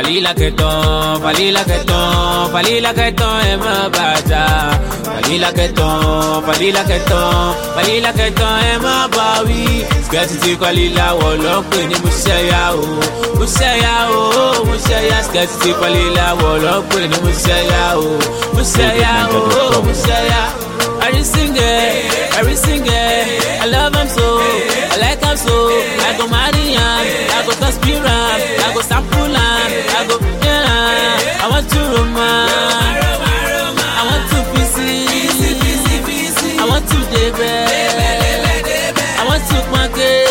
Falila keton, falila keton, falila keton ema baja. Falila keton, falila keton, falila keton ema bawi. Sketty falila wolo pe ni musaya o, musaya o, musaya. Sketty falila wolo pe ni musaya o, musaya o, musaya. Every single, I love him so, I like him so. I go marry him, I go conspire him, I go sample him, I go, yeah. I want to romance, I want to busy, I want to debe, I want to quanke.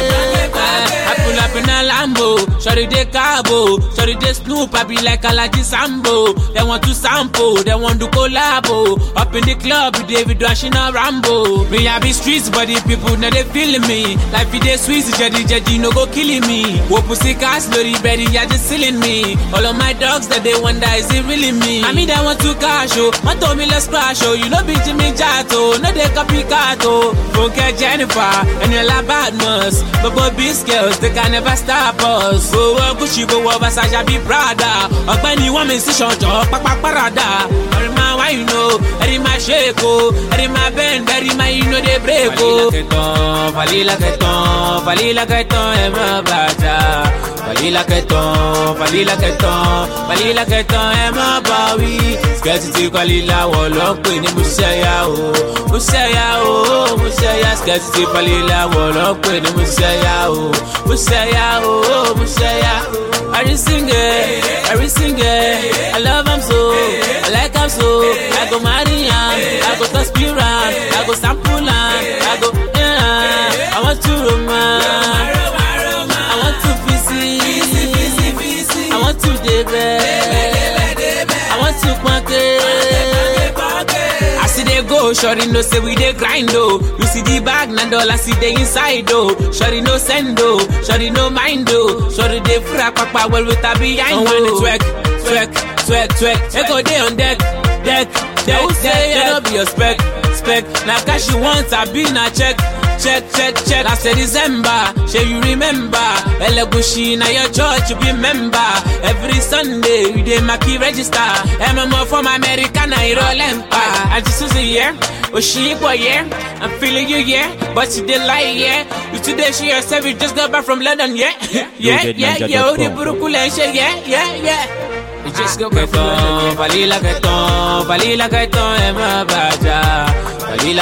I pull up in a Lambo, shorty de cabo, shorty de Snoop, I be like Alaji Sambo. They want to sample, they want to collabo. Up in the club, with David Washing a Rambo. Me I be streets, but the people now they feeling me. Life it is sweet, jadi no go killing me. Wo pussy cast, lorry ready, ya just silling me. All of my dogs that they wonder, is it really me? I mean they want to cash, oh, want to me let's crash, oh. You know be Jimmy Jato, no they copycat, oh. Don't get Jennifer, and you la badness. But boy, these girls, they can never stop us. Go Gucci, go Versace, be Prada. Ogbeni woman si shonjo, parada. Every man why you know, every man shake oh, every man bend, every man you know they break oh. Falila keton, falila keton ema baja. Falila keton, falila keton, falila keton ema bawi. Sketty falila wolo pe ni musaya o, musaya o, musaya. Sketty falila wolo pe ni musaya o, musaya o, musaya. Every single, I love him so, I like him so. I go marry him, I go conspire him, I go sample him, I go, yeah. I want to romance, I want to busy, I want to debe, I want to quanke. I see they go, shorty no say we they grind oh. You see the bag, Nando, I see they inside oh. Shorty no send oh, shorty no mind oh. Shorty they frack papa well with a behind oh. Twerk, echo day on deck. They don't be a spec. Now cash you want, I be na check. Last December, shall you remember? Elegushi na your church, you be member. Every Sunday, you dey maki register. MMO from America, na you roll empire. And just say yeah, oh she boy yeah, I'm feeling you yeah, but you dey lie yeah. You today she yourself, you just got back from London yeah, yeah. Oh the burukule yeah. You just go keton, falila keton ema baja. Falila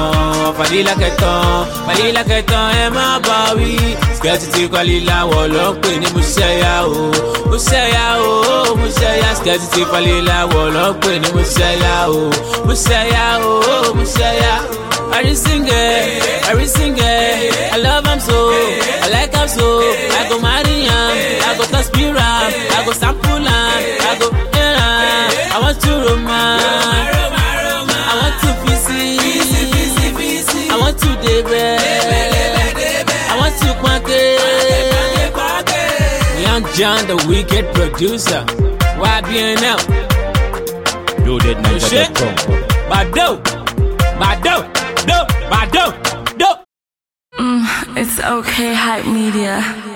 keton ema bawi. Sketty falila wolo pe ni musaya o, musaya o, musaya. Sketty falila wolo pe ni musaya o, musaya o, musaya. Every single, I love him so, I like him so. I go marry him, I go conspire him, I go sample him, I go, yeah. I want to romance, I want to busy, I want to debe, I want to quanke. Young John, the wicked producer. YBNL. Bado. It's okay, Hype Media.